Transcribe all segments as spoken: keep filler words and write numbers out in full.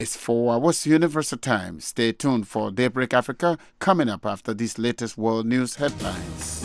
It's four hours Universal Time. Stay tuned for Daybreak Africa coming up after these latest world news headlines.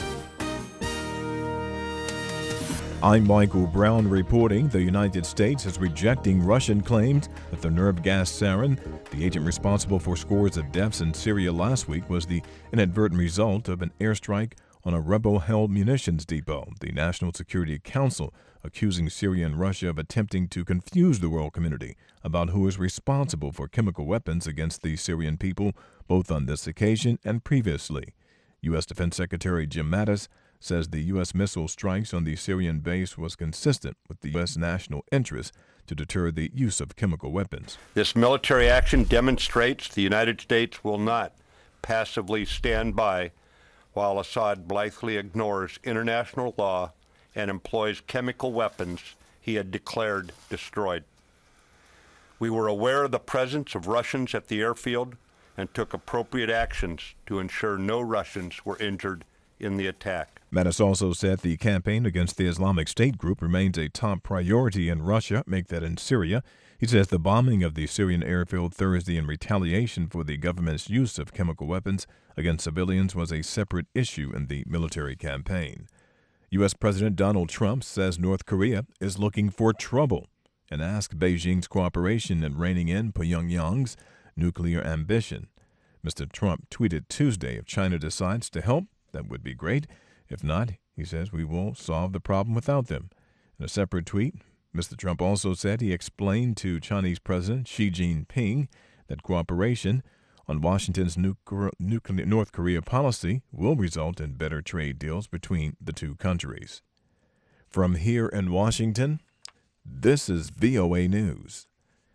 I'm Michael Brown reporting the United States is rejecting Russian claims that the nerve gas sarin, the agent responsible for scores of deaths in Syria last week, was the inadvertent result of an airstrike on a rebel-held munitions depot. The National Security Council accusing Syria and Russia of attempting to confuse the world community about who is responsible for chemical weapons against the Syrian people, both on this occasion and previously. U S. Defense Secretary Jim Mattis says the U S missile strikes on the Syrian base was consistent with the U S national interest to deter the use of chemical weapons. This military action demonstrates the United States will not passively stand by while Assad blithely ignores international law and employs chemical weapons he had declared destroyed. We were aware of the presence of Russians at the airfield and took appropriate actions to ensure no Russians were injured in the attack. Mattis also said the campaign against the Islamic State group remains a top priority in Russia, make that in Syria. He says the bombing of the Syrian airfield Thursday in retaliation for the government's use of chemical weapons against civilians was a separate issue in the military campaign. U S. President Donald Trump says North Korea is looking for trouble and asked Beijing's cooperation in reining in Pyongyang's nuclear ambition. Mister Trump tweeted Tuesday, if China decides to help, that would be great. If not, he says, we will solve the problem without them. In a separate tweet, Mister Trump also said he explained to Chinese President Xi Jinping that cooperation on Washington's nuclear, nuclear North Korea policy will result in better trade deals between the two countries. From here in Washington, this is V O A News.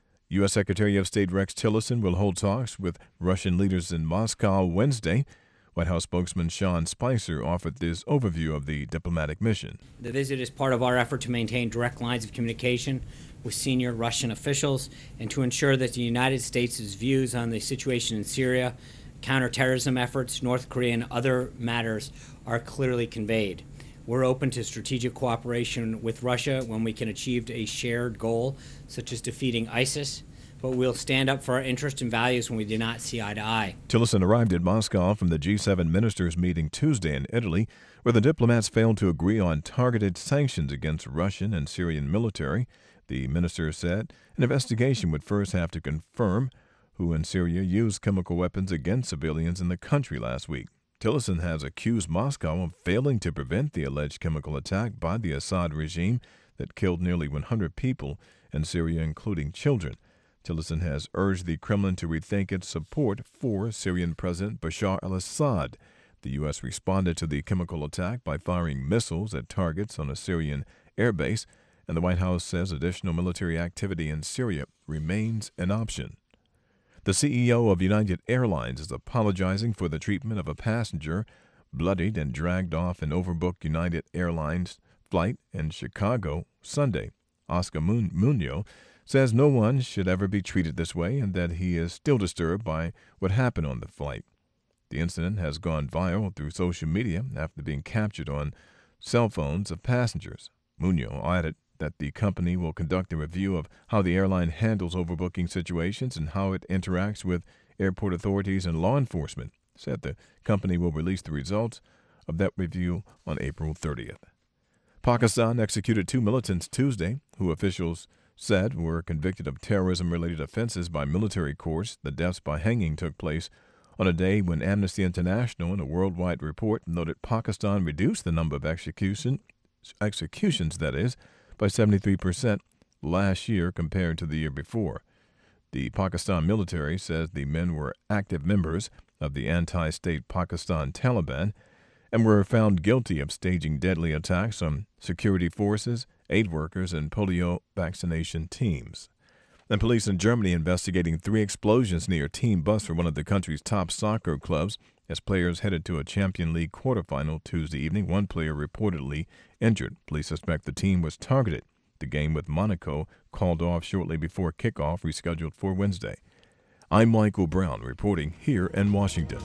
U S. Secretary of State Rex Tillerson will hold talks with Russian leaders in Moscow Wednesday. White House spokesman Sean Spicer offered this overview of the diplomatic mission. The visit is part of our effort to maintain direct lines of communication with senior Russian officials and to ensure that the United States' views on the situation in Syria, counterterrorism efforts, North Korea, and other matters are clearly conveyed. We're open to strategic cooperation with Russia when we can achieve a shared goal, such as defeating ISIS, but we'll stand up for our interests and values when we do not see eye to eye. Tillerson arrived in Moscow from the G seven ministers meeting Tuesday in Italy, where the diplomats failed to agree on targeted sanctions against Russian and Syrian military. The minister said an investigation would first have to confirm who in Syria used chemical weapons against civilians in the country last week. Tillerson has accused Moscow of failing to prevent the alleged chemical attack by the Assad regime that killed nearly one hundred people in Syria, including children. Tillerson has urged the Kremlin to rethink its support for Syrian President Bashar al-Assad. The U S responded to the chemical attack by firing missiles at targets on a Syrian airbase, and the White House says additional military activity in Syria remains an option. The C E O of United Airlines is apologizing for the treatment of a passenger bloodied and dragged off an overbooked United Airlines flight in Chicago Sunday. Oscar Munoz says no one should ever be treated this way and that he is still disturbed by what happened on the flight. The incident has gone viral through social media after being captured on cell phones of passengers. Munoz added that the company will conduct a review of how the airline handles overbooking situations and how it interacts with airport authorities and law enforcement. Said the company will release the results of that review on April thirtieth. Pakistan executed two militants Tuesday, who officials said were convicted of terrorism-related offenses by military courts. The deaths by hanging took place on a day when Amnesty International, in a worldwide report, noted Pakistan reduced the number of execution, executions, that is, by seventy-three percent last year compared to the year before. The Pakistan military says the men were active members of the anti-state Pakistan Taliban and were found guilty of staging deadly attacks on security forces, aid workers, and polio vaccination teams. And police in Germany investigating three explosions near a team bus for one of the country's top soccer clubs as players headed to a Champions League quarterfinal Tuesday evening. One player reportedly injured. Police suspect the team was targeted. The game with Monaco called off shortly before kickoff, rescheduled for Wednesday. I'm Michael Brown reporting here in Washington.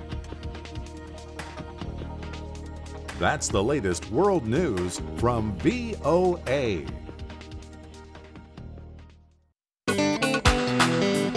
That's the latest world news from V O A.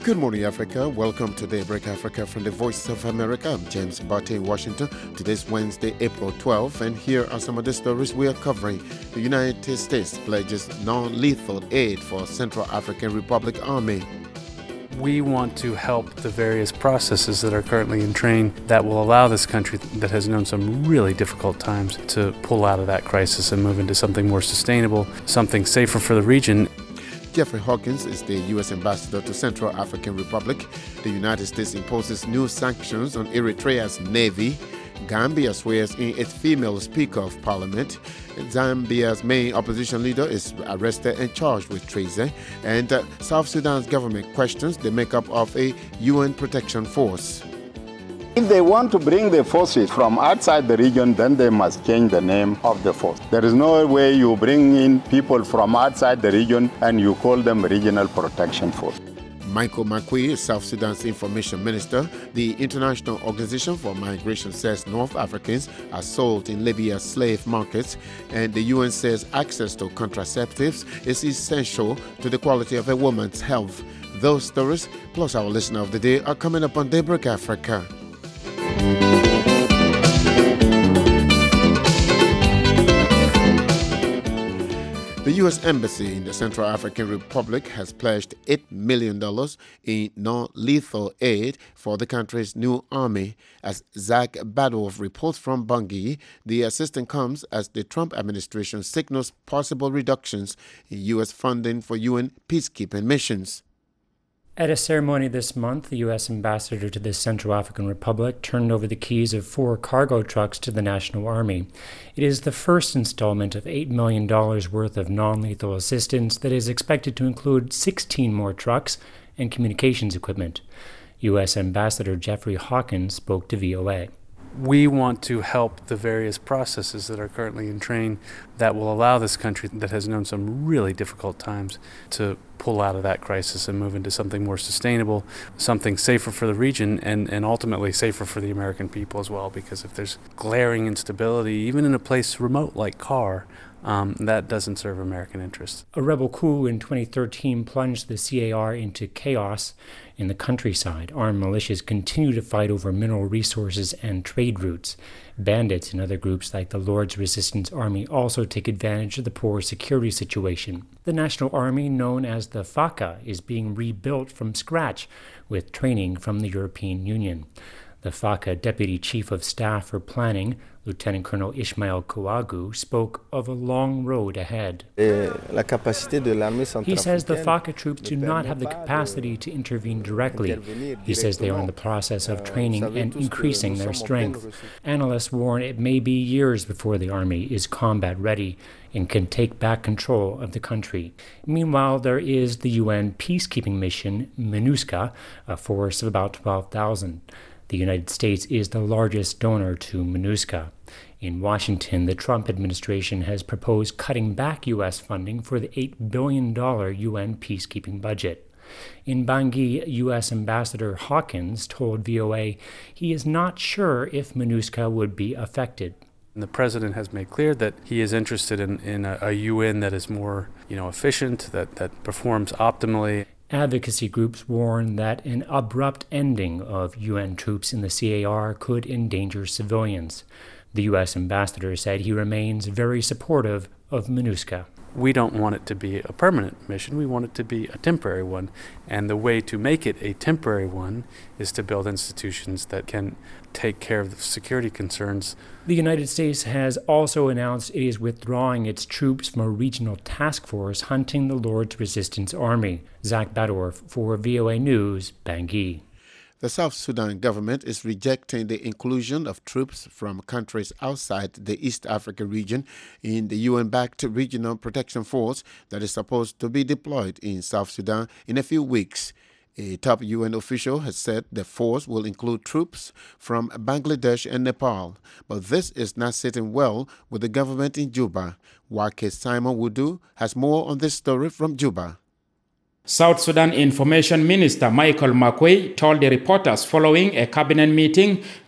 Good morning, Africa. Welcome to Daybreak Africa from the Voice of America. I'm James Barty in Washington. Today's Wednesday, April twelfth, and here are some of the stories we are covering. The United States pledges non-lethal aid for Central African Republic Army. We want to help the various processes that are currently in train that will allow this country that has known some really difficult times to pull out of that crisis and move into something more sustainable, something safer for the region. Jeffrey Hawkins is the U S ambassador to Central African Republic. The United States imposes new sanctions on Eritrea's navy. Gambia swears in its female Speaker of Parliament. Zambia's main opposition leader is arrested and charged with treason. And uh, South Sudan's government questions the makeup of a U N protection force. If they want to bring the forces from outside the region, then they must change the name of the force. There is no way you bring in people from outside the region and you call them Regional Protection Force. Michael Makui is South Sudan's information minister. The International Organization for Migration says North Africans are sold in Libya's slave markets, and the U N says access to contraceptives is essential to the quality of a woman's health. Those stories, plus our listener of the day, are coming up on Daybreak Africa. The U S Embassy in the Central African Republic has pledged eight million dollars in non-lethal aid for the country's new army. As Zach Badorf reports from Bangui, the assistance comes as the Trump administration signals possible reductions in U S funding for U N peacekeeping missions. At a ceremony this month, the U S ambassador to the Central African Republic turned over the keys of four cargo trucks to the National Army. It is the first installment of eight million dollars worth of non-lethal assistance that is expected to include sixteen more trucks and communications equipment. U S Ambassador Jeffrey Hawkins spoke to V O A. We want to help the various processes that are currently in train that will allow this country that has known some really difficult times to pull out of that crisis and move into something more sustainable, something safer for the region, and, and ultimately safer for the American people as well, because if there's glaring instability, even in a place remote like Kar, Um, that doesn't serve American interests. A rebel coup in twenty thirteen plunged the C A R into chaos in the countryside. Armed militias continue to fight over mineral resources and trade routes. Bandits and other groups like the Lord's Resistance Army also take advantage of the poor security situation. The National Army, known as the FACA, is being rebuilt from scratch with training from the European Union. The FACA Deputy Chief of Staff for Planning, Lieutenant Colonel Ishmael Kouagu, spoke of a long road ahead. He says the FACA troops do not have the capacity to intervene directly. He says they are in the process of training and increasing their strength. Analysts warn it may be years before the army is combat ready and can take back control of the country. Meanwhile, there is the U N peacekeeping mission, MINUSCA, a force of about twelve thousand. The United States is the largest donor to MINUSCA. In Washington, the Trump administration has proposed cutting back U S funding for the eight billion dollars U N peacekeeping budget. In Bangui, U S Ambassador Hawkins told V O A he is not sure if MINUSCA would be affected. And the president has made clear that he is interested in, in a, a U N that is more, you know, efficient, that, that performs optimally. Advocacy groups warn that an abrupt ending of U N troops in the C A R could endanger civilians. The U S ambassador said he remains very supportive of MINUSCA. We don't want it to be a permanent mission. We want it to be a temporary one. And the way to make it a temporary one is to build institutions that can take care of the security concerns. The United States has also announced it is withdrawing its troops from a regional task force hunting the Lord's Resistance Army. Zach Badorf for V O A News, Bangui. The South Sudan government is rejecting the inclusion of troops from countries outside the East Africa region in the U N-backed Regional Protection Force that is supposed to be deployed in South Sudan in a few weeks. A top U N official has said the force will include troops from Bangladesh and Nepal, but this is not sitting well with the government in Juba. Wake Simon Wudu has more on this story from Juba. South Sudan Information Minister Michael Makui told the reporters following a cabinet meeting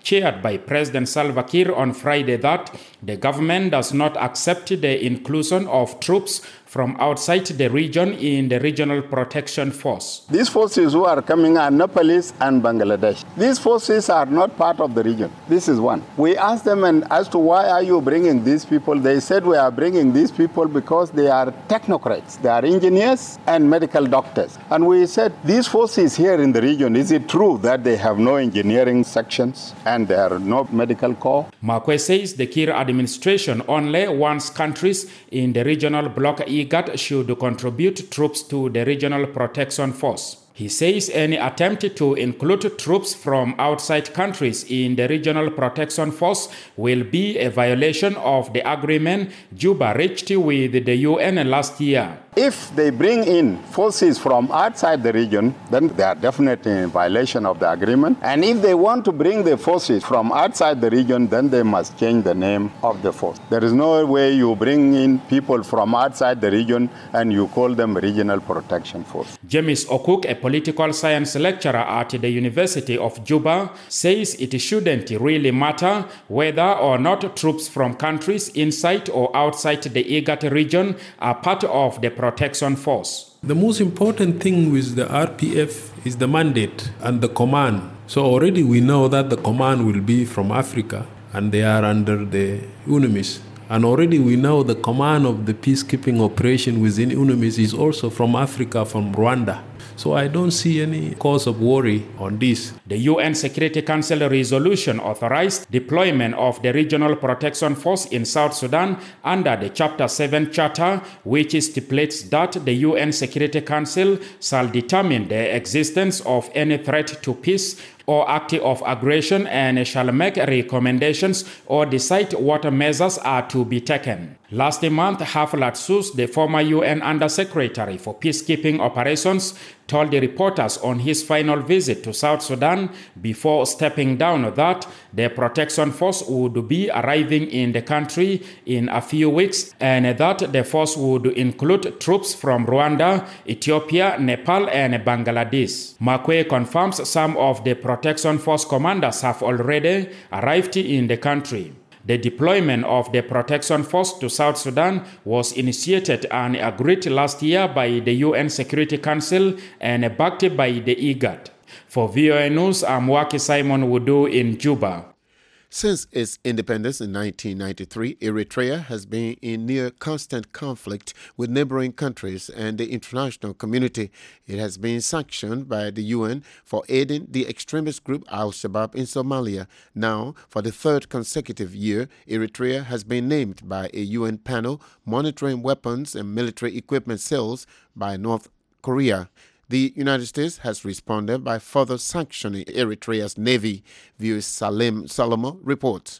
chaired by President Salva Kiir on Friday that the government does not accept the inclusion of troops from outside the region in the Regional Protection Force. These forces who are coming are Nepalese and Bangladesh. These forces are not part of the region. This is one. We asked them and as to why are you bringing these people, they said we are bringing these people because they are technocrats. They are engineers and medical doctors. And we said, these forces here in the region, is it true that they have no engineering sections and there are no medical corps? Makwe says the Kiir administration only wants countries in the regional bloc IGAD should contribute troops to the Regional Protection Force. He says any attempt to include troops from outside countries in the Regional Protection Force will be a violation of the agreement Juba reached with the U N last year. If they bring in forces from outside the region, then they are definitely in violation of the agreement. And if they want to bring the forces from outside the region, then they must change the name of the force. There is no way you bring in people from outside the region and you call them Regional Protection Force. James Okuk, a political science lecturer at the University of Juba, says it shouldn't really matter whether or not troops from countries inside or outside the IGAD region are part of the Protection Force. The most important thing with the R P F is the mandate and the command. So already we know that the command will be from Africa and they are under the UNMISS. And already we know the command of the peacekeeping operation within UNMISS is also from Africa, from Rwanda. So I don't see any cause of worry on this. The U N Security Council resolution authorized deployment of the Regional Protection Force in South Sudan under the Chapter seven Charter, which stipulates that the U N Security Council shall determine the existence of any threat to peace or act of aggression and shall make recommendations or decide what measures are to be taken. Last month, Haflat Sus, the former U N Undersecretary for Peacekeeping Operations, told the reporters on his final visit to South Sudan before stepping down that the protection force would be arriving in the country in a few weeks and that the force would include troops from Rwanda, Ethiopia, Nepal, and Bangladesh. Makwe confirms some of the protection force commanders have already arrived in the country. The deployment of the Protection Force to South Sudan was initiated and agreed last year by the U N Security Council and backed by the IGAD. For V O A News, I'm Waki Simon Wudu in Juba. Since its independence in nineteen ninety-three, Eritrea has been in near constant conflict with neighboring countries and the international community. It has been sanctioned by the U N for aiding the extremist group Al-Shabaab in Somalia. Now, for the third consecutive year, Eritrea has been named by a U N panel monitoring weapons and military equipment sales by North Korea. The United States has responded by further sanctioning Eritrea's navy, V O A's Salim Salomo reports.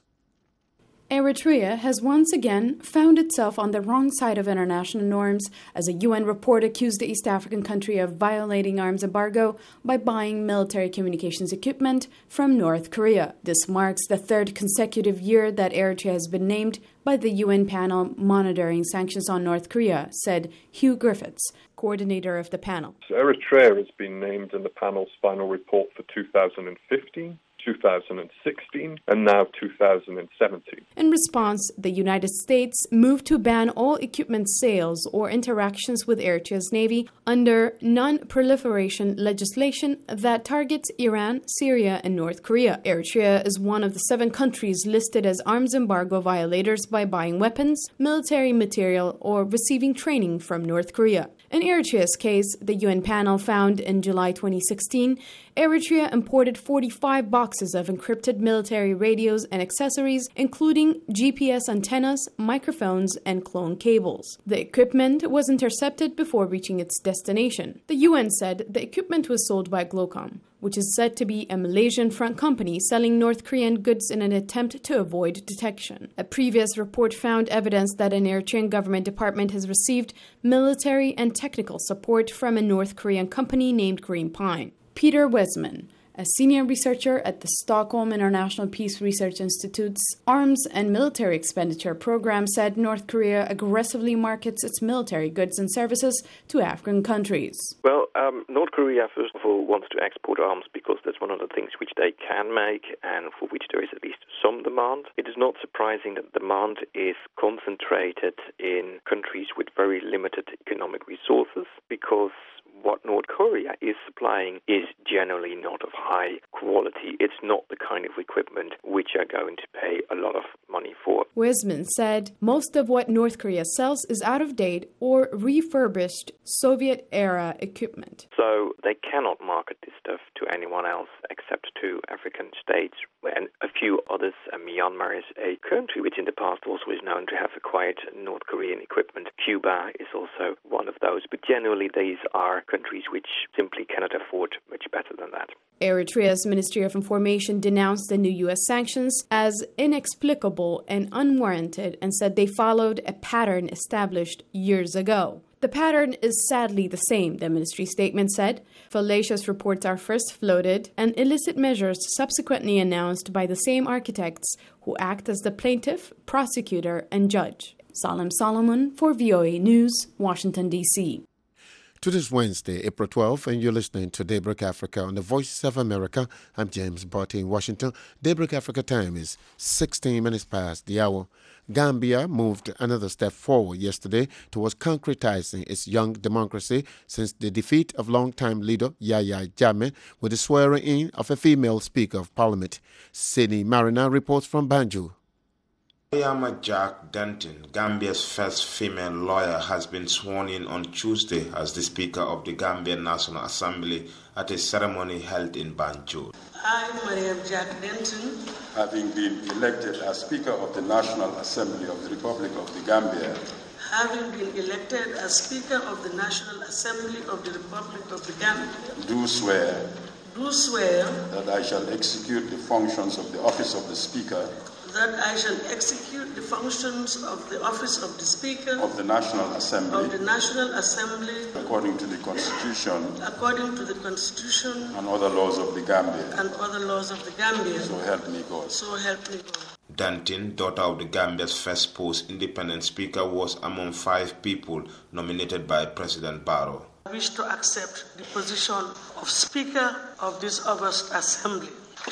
Eritrea has once again found itself on the wrong side of international norms as a U N report accused the East African country of violating arms embargo by buying military communications equipment from North Korea. This marks the third consecutive year that Eritrea has been named by the U N panel monitoring sanctions on North Korea, said Hugh Griffiths, coordinator of the panel. Eritrea has been named in the panel's final report for two thousand fifteen. two thousand sixteen and now two thousand seventeen. In response, the United States moved to ban all equipment sales or interactions with Eritrea's navy under non-proliferation legislation that targets Iran, Syria, and North Korea. Eritrea is one of the seven countries listed as arms embargo violators by buying weapons, military material, or receiving training from North Korea. In Eritrea's case, the U N panel found in July twenty sixteen, Eritrea imported forty-five boxes of encrypted military radios and accessories, including G P S antennas, microphones, and clone cables. The equipment was intercepted before reaching its destination. The U N said the equipment was sold by Glocom, which is said to be a Malaysian front company selling North Korean goods in an attempt to avoid detection. A previous report found evidence that an Eritrean government department has received military and technical support from a North Korean company named Green Pine. Peter Wesman, A senior researcher at the Stockholm International Peace Research Institute's Arms and Military Expenditure Program said North Korea aggressively markets its military goods and services to African countries. Well, um, North Korea, first of all, wants to export arms because that's one of the things which they can make and for which there is at least some demand. It is not surprising that demand is concentrated in countries with very limited economic resources because what North Korea is supplying is generally not of high quality. It's not the kind of equipment which are going to pay a lot of money for. Wiseman said most of what North Korea sells is out of date or refurbished Soviet-era equipment. So they cannot market this stuff to anyone else except to African states and a few others. And Myanmar is a country which in the past also is known to have acquired North Korean equipment. Cuba is also one of those. But generally these are countries which simply cannot afford much better than that. Eritrea's Ministry of Information denounced the new U S sanctions as inexplicable and unwarranted and said they followed a pattern established years ago. The pattern is sadly the same, the ministry statement said. Fallacious reports are first floated and illicit measures subsequently announced by the same architects who act as the plaintiff, prosecutor, and judge. Salim Solomon for V O A News, Washington, D C Today's Wednesday, April twelfth, and you're listening to Daybreak Africa on the Voices of America. I'm James Barty in Washington. Daybreak Africa time is sixteen minutes past the hour. Gambia moved another step forward yesterday towards concretizing its young democracy since the defeat of longtime leader Yahya Jammeh with the swearing in of a female Speaker of Parliament. Sydney Marina reports from Banjul. Mariama Jack Denton, Gambia's first female lawyer, has been sworn in on Tuesday as the Speaker of the Gambian National Assembly at a ceremony held in Banjul. I, Mariam Jack Denton, having been elected as Speaker of the National Assembly of the Republic of the Gambia, having been elected as Speaker of the National Assembly of the Republic of the Gambia, do swear, do swear that I shall execute the functions of the office of the Speaker that I shall execute the functions of the office of the Speaker of the National Assembly of the National Assembly according to the Constitution according to the Constitution and other laws of the Gambia and other laws of the Gambia. So help me God. So help me God. Denton, daughter of the Gambia's first post-independent Speaker, was among five people nominated by President Barrow. I wish to accept the position of Speaker of this August Assembly.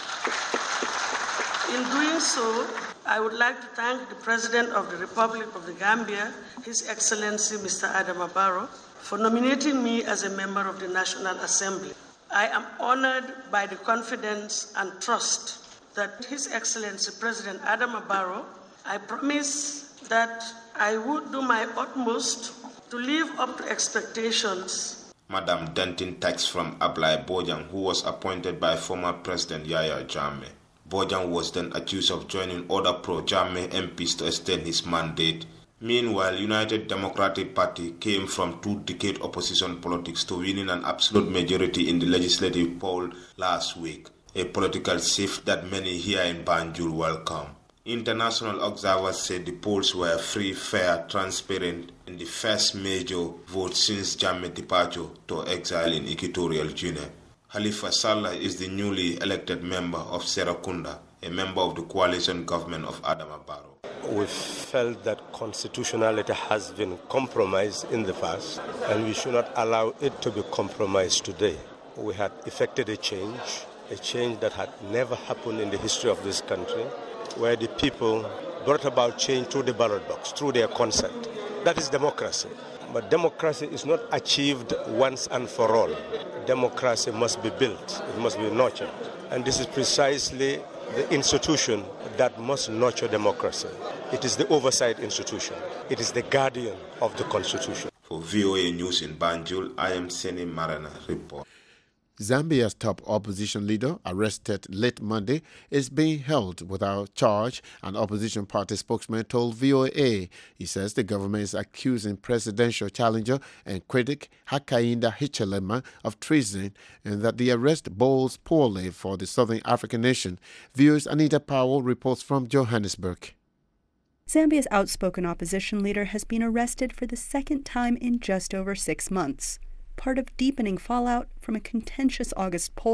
In doing so, I would like to thank the President of the Republic of the Gambia, His Excellency Mister Adama Barrow, for nominating me as a member of the National Assembly. I am honored by the confidence and trust that His Excellency President Adama Barrow. I promise that I would do my utmost to live up to expectations. Madam Denton takes from Ablai Bojang, who was appointed by former President Yahya Jammeh. Bojang was then accused of joining other pro-Jammeh M Ps to extend his mandate. Meanwhile, United Democratic Party came from two-decade opposition politics to winning an absolute majority in the legislative poll last week, a political shift that many here in Banjul welcome. International observers said the polls were free, fair, transparent, and the first major vote since Jammeh's departure to exile in Equatorial Guinea. Halifa Sallah is the newly elected member of Serakunda, a member of the coalition government of Adama Barrow. We felt that constitutionality has been compromised in the past, and we should not allow it to be compromised today. We had effected a change, a change that had never happened in the history of this country, where the people brought about change through the ballot box, through their consent. That is democracy. But democracy is not achieved once and for all. Democracy must be built, it must be nurtured. And this is precisely the institution that must nurture democracy. It is the oversight institution. It is the guardian of the Constitution. For V O A News in Banjul, I am Seni Marana report. Zambia's top opposition leader, arrested late Monday, is being held without charge, an opposition party spokesman told V O A. He says the government is accusing presidential challenger and critic Hakainde Hichilema of treason and that the arrest bodes poorly for the Southern African nation. V O's Anita Powell reports from Johannesburg. Zambia's outspoken opposition leader has been arrested for the second time in just over six months. Part of deepening fallout from a contentious August poll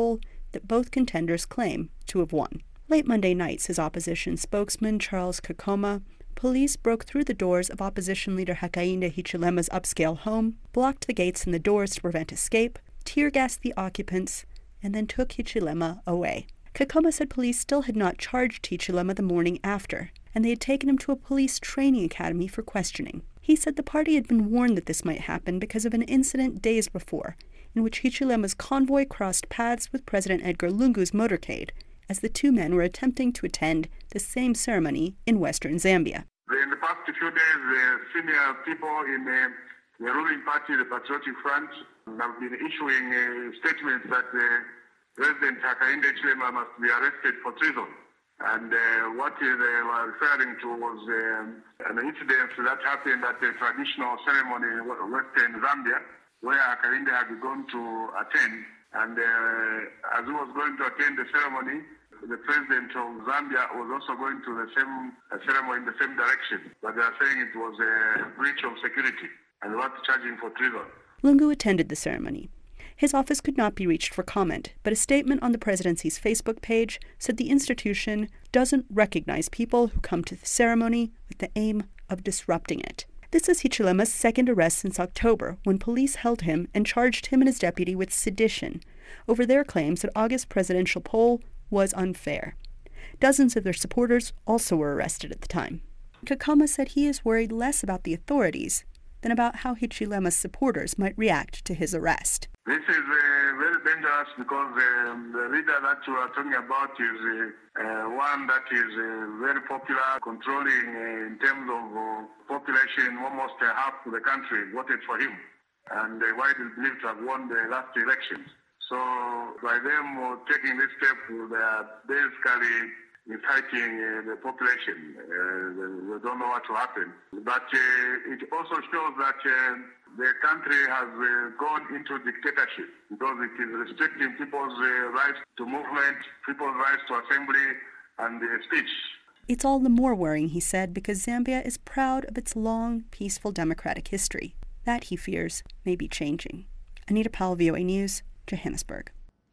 that both contenders claim to have won. Late Monday night, says opposition spokesman Charles Kakoma, police broke through the doors of opposition leader Hakainde Hichilema's upscale home, blocked the gates and the doors to prevent escape, tear-gassed the occupants, and then took Hichilema away. Kakoma said police still had not charged Hichilema the morning after, and they had taken him to a police training academy for questioning. He said the party had been warned that this might happen because of an incident days before, in which Hichilema's convoy crossed paths with President Edgar Lungu's motorcade, as the two men were attempting to attend the same ceremony in western Zambia. In the past few days, the senior people in the, the ruling party, the Patriotic Front, have been issuing uh, statements that uh, President Hakainde Hichilema must be arrested for treason. And uh, what uh, they were referring to was um, an incident that happened at a traditional ceremony in western Zambia, where Hakainde had gone to attend. And uh, as he was going to attend the ceremony, the president of Zambia was also going to the same uh, ceremony in the same direction. But they are saying it was a breach of security and they were charging for treason. Lungu attended the ceremony. His office could not be reached for comment, but a statement on the presidency's Facebook page said the institution doesn't recognize people who come to the ceremony with the aim of disrupting it. This is Hichilema's second arrest since October, when police held him and charged him and his deputy with sedition over their claims that August presidential poll was unfair. Dozens of their supporters also were arrested at the time. Kakoma said he is worried less about the authorities than about how Hichilema's supporters might react to his arrest. This is uh, very dangerous because um, the leader that you are talking about is uh, uh, one that is uh, very popular, controlling uh, in terms of uh, population. Almost uh, half of the country voted for him, and uh, widely believed to have won the last elections. So by them uh, taking this step, they are basically inciting uh, the population. Uh, they, they don't know what will happen. But uh, it also shows that uh, the country has uh, gone into dictatorship because it is restricting people's uh, rights to movement, people's rights to assembly and uh, speech. It's all the more worrying, he said, because Zambia is proud of its long, peaceful democratic history. That, he fears, may be changing. Anita Powell, V O A News, Johannesburg.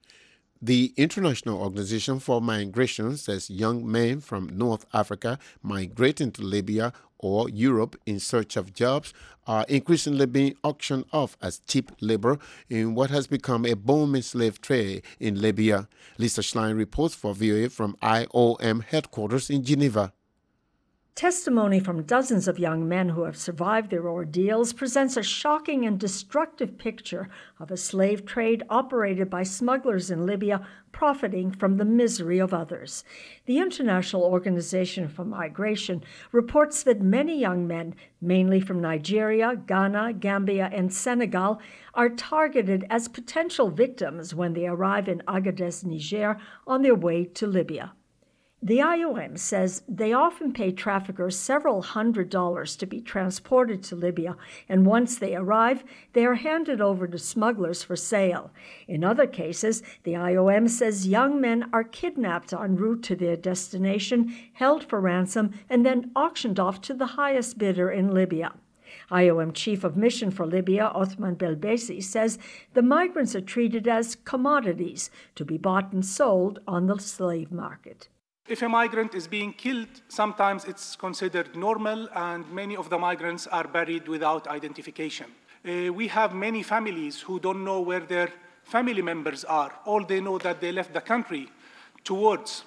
The International Organization for Migration says young men from North Africa migrating to Libya or Europe in search of jobs are increasingly being auctioned off as cheap labor in what has become a booming slave trade in Libya. Lisa Schlein reports for V O A from I O M headquarters in Geneva. Testimony from dozens of young men who have survived their ordeals presents a shocking and destructive picture of a slave trade operated by smugglers in Libya, profiting from the misery of others. The International Organization for Migration reports that many young men, mainly from Nigeria, Ghana, Gambia, and Senegal, are targeted as potential victims when they arrive in Agadez, Niger, on their way to Libya. The I O M says they often pay traffickers several hundred dollars to be transported to Libya, and once they arrive, they are handed over to smugglers for sale. In other cases, the I O M says young men are kidnapped en route to their destination, held for ransom, and then auctioned off to the highest bidder in Libya. I O M Chief of Mission for Libya, Othman Belbesi, says the migrants are treated as commodities to be bought and sold on the slave market. If a migrant is being killed, sometimes it's considered normal, and many of the migrants are buried without identification. Uh, we have many families who don't know where their family members are. All they know that they left the country towards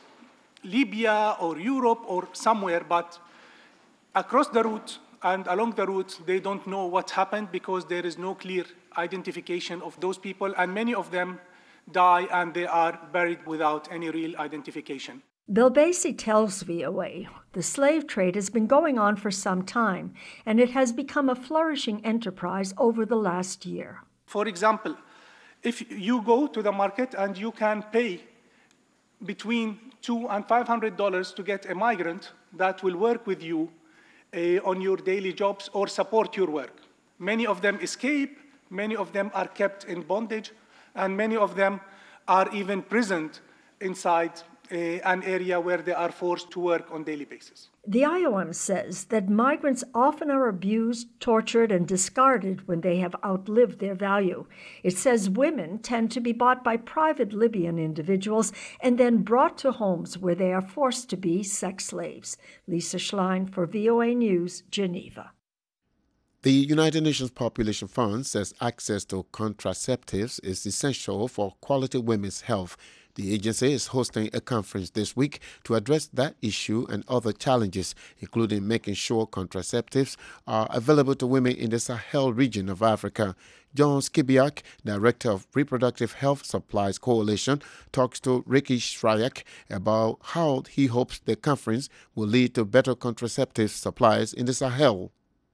Libya or Europe or somewhere, but across the route and along the route, they don't know what happened because there is no clear identification of those people, and many of them die and they are buried without any real identification. Belbesi tells V O A the slave trade has been going on for some time, and it has become a flourishing enterprise over the last year. For example, if you go to the market and you can pay between two and five hundred dollars to get a migrant that will work with you uh, on your daily jobs or support your work. Many of them escape, many of them are kept in bondage, and many of them are even imprisoned inside an area where they are forced to work on a daily basis. The I O M says that migrants often are abused, tortured, and discarded when they have outlived their value. It says women tend to be bought by private Libyan individuals and then brought to homes where they are forced to be sex slaves. Lisa Schlein for V O A News, Geneva. The United Nations Population Fund says access to contraceptives is essential for quality women's health. The agency is hosting a conference this week to address that issue and other challenges, including making sure contraceptives are available to women in the Sahel region of Africa. John Skibiak, Director of Reproductive Health Supplies Coalition, talks to Ricky Shryak about how he hopes the conference will lead to better contraceptive supplies in the Sahel.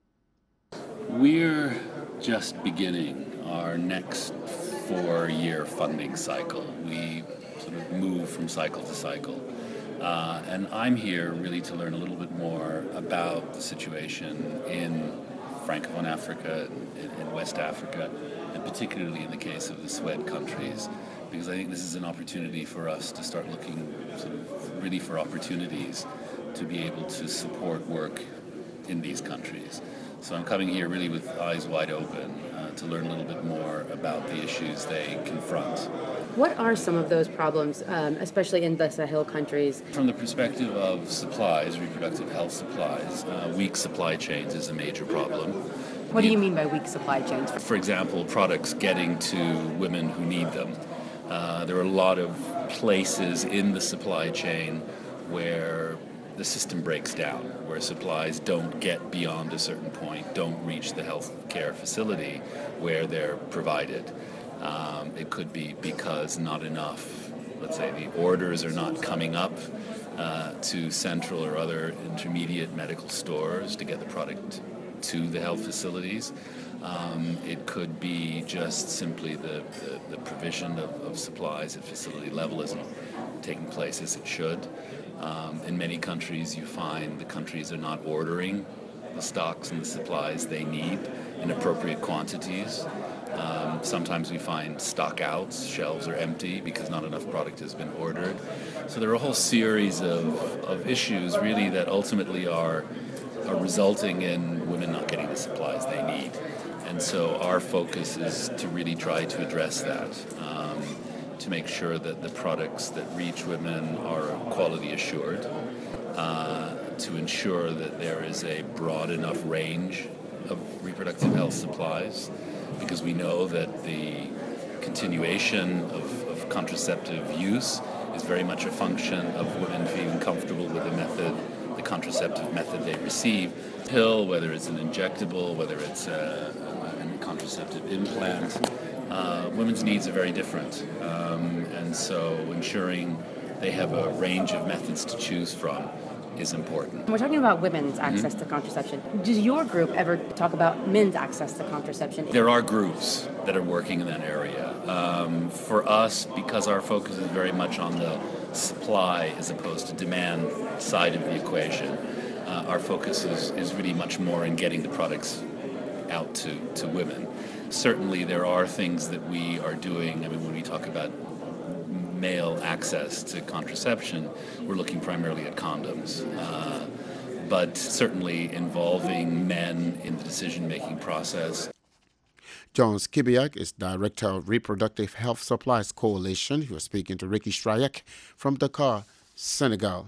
We're just beginning our next four-year funding cycle. We sort of move from cycle to cycle. Uh, and I'm here really to learn a little bit more about the situation in Francophone Africa, in, in West Africa, and particularly in the case of the SWED countries, because I think this is an opportunity for us to start looking sort of really for opportunities to be able to support work in these countries. So I'm coming here really with eyes wide open uh, to learn a little bit more about the issues they confront. What are some of those problems, um, especially in the Sahel countries? From the perspective of supplies, reproductive health supplies, uh, weak supply chains is a major problem. What do you mean by weak supply chains? For example, products getting to women who need them. Uh, there are a lot of places in the supply chain where the system breaks down, where supplies don't get beyond a certain point, don't reach the health care facility where they're provided. Um, it could be because not enough, let's say the orders are not coming up uh, to central or other intermediate medical stores to get the product to the health facilities. Um, it could be just simply the, the, the provision of, of supplies at facility level isn't taking place as it should. Um, in many countries, you find the countries are not ordering the stocks and the supplies they need in appropriate quantities. Um, sometimes we find stock outs, shelves are empty because not enough product has been ordered. So there are a whole series of, of issues really that ultimately are, are resulting in women not getting the supplies they need. And so our focus is to really try to address that. Um, to make sure that the products that reach women are quality assured, uh, to ensure that there is a broad enough range of reproductive health supplies, because we know that the continuation of, of contraceptive use is very much a function of women feeling comfortable with the method, the contraceptive method they receive. Pill, whether it's an injectable, whether it's a, a contraceptive implant, Uh, women's needs are very different, um, and so ensuring they have a range of methods to choose from is important. We're talking about women's access mm-hmm. to contraception. Does your group ever talk about men's access to contraception? There are groups that are working in that area. Um, for us, because our focus is very much on the supply as opposed to demand side of the equation, uh, our focus is, is really much more in getting the products out to, to women. Certainly there are things that we are doing. I mean, when we talk about male access to contraception, we're looking primarily at condoms. Uh, but certainly involving men in the decision-making process. John Skibiak is Director of Reproductive Health Supplies Coalition. He was speaking to Ricky Shryak from Dakar, Senegal.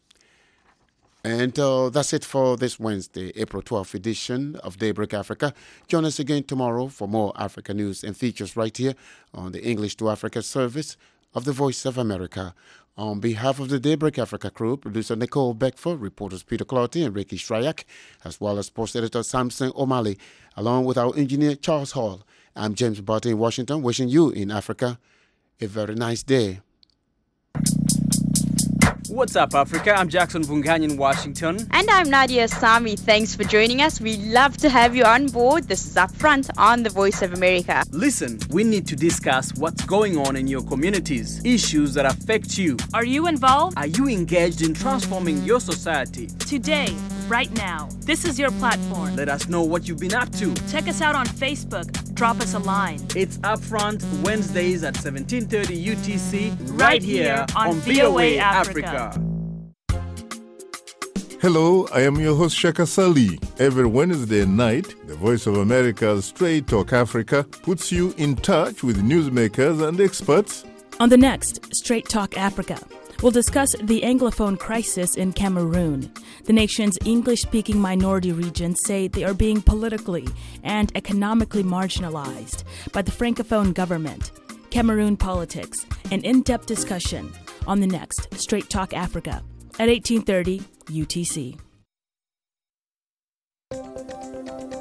And uh, that's it for this Wednesday, April twelfth edition of Daybreak Africa. Join us again tomorrow for more Africa news and features right here on the English to Africa service of the Voice of America. On behalf of the Daybreak Africa crew, producer Nicole Beckford, reporters Peter Clotty and Ricky Shryak, as well as post editor Samson O'Malley, along with our engineer Charles Hall, I'm James Barton in Washington, wishing you in Africa a very nice day. What's up, Africa? I'm Jackson Vunganyi in Washington. And I'm Nadia Sami. Thanks for joining us. We love to have you on board. This is Upfront on the Voice of America. Listen, we need to discuss what's going on in your communities, issues that affect you. Are you involved? Are you engaged in transforming your society? Today, right now. This is your platform. Let us know what you've been up to. Check us out on Facebook. Drop us a line. It's Upfront Wednesdays at seventeen thirty U T C right, right here, here on, on V O A Africa. Africa. Hello, I am your host Shaka Sali. Every Wednesday night, the Voice of America's Straight Talk Africa puts you in touch with newsmakers and experts. On the next Straight Talk Africa, we'll discuss the Anglophone crisis in Cameroon. The nation's English-speaking minority regions say they are being politically and economically marginalized by the Francophone government. Cameroon politics, an in-depth discussion on the next Straight Talk Africa at eighteen thirty U T C.